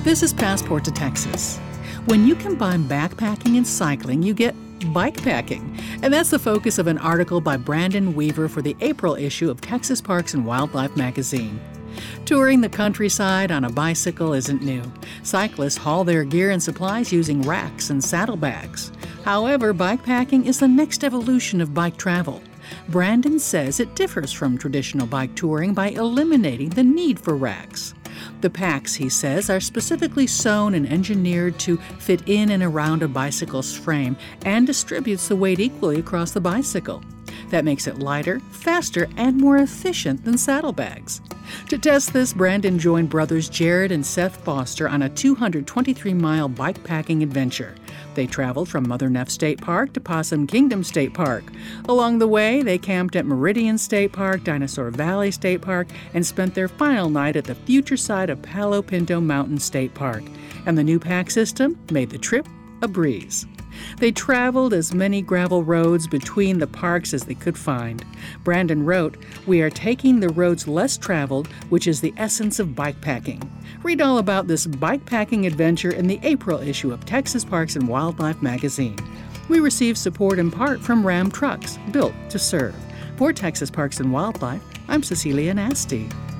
This is Passport to Texas. When you combine backpacking and cycling, you get bikepacking. And that's the focus of an article by Brandon Weaver for the April issue of Texas Parks and Wildlife magazine. Touring the countryside on a bicycle isn't new. Cyclists haul their gear and supplies using racks and saddlebags. However, bikepacking is the next evolution of bike travel. Brandon says it differs from traditional bike touring by eliminating the need for racks. The packs, he says, are specifically sewn and engineered to fit in and around a bicycle's frame and distributes the weight equally across the bicycle. That makes it lighter, faster, and more efficient than saddlebags. To test this, Brandon joined brothers Jared and Seth Foster on a 223-mile bikepacking adventure. They traveled from Mother Neff State Park to Possum Kingdom State Park. Along the way, they camped at Meridian State Park, Dinosaur Valley State Park, and spent their final night at the future site of Palo Pinto Mountain State Park. And the new pack system made the trip a breeze. They traveled as many gravel roads between the parks as they could find. Brandon wrote, "We are taking the roads less traveled, which is the essence of bikepacking." Read all about this bikepacking adventure in the April issue of Texas Parks and Wildlife magazine. We receive support in part from Ram Trucks, built to serve. For Texas Parks and Wildlife, I'm Cecilia Nasty.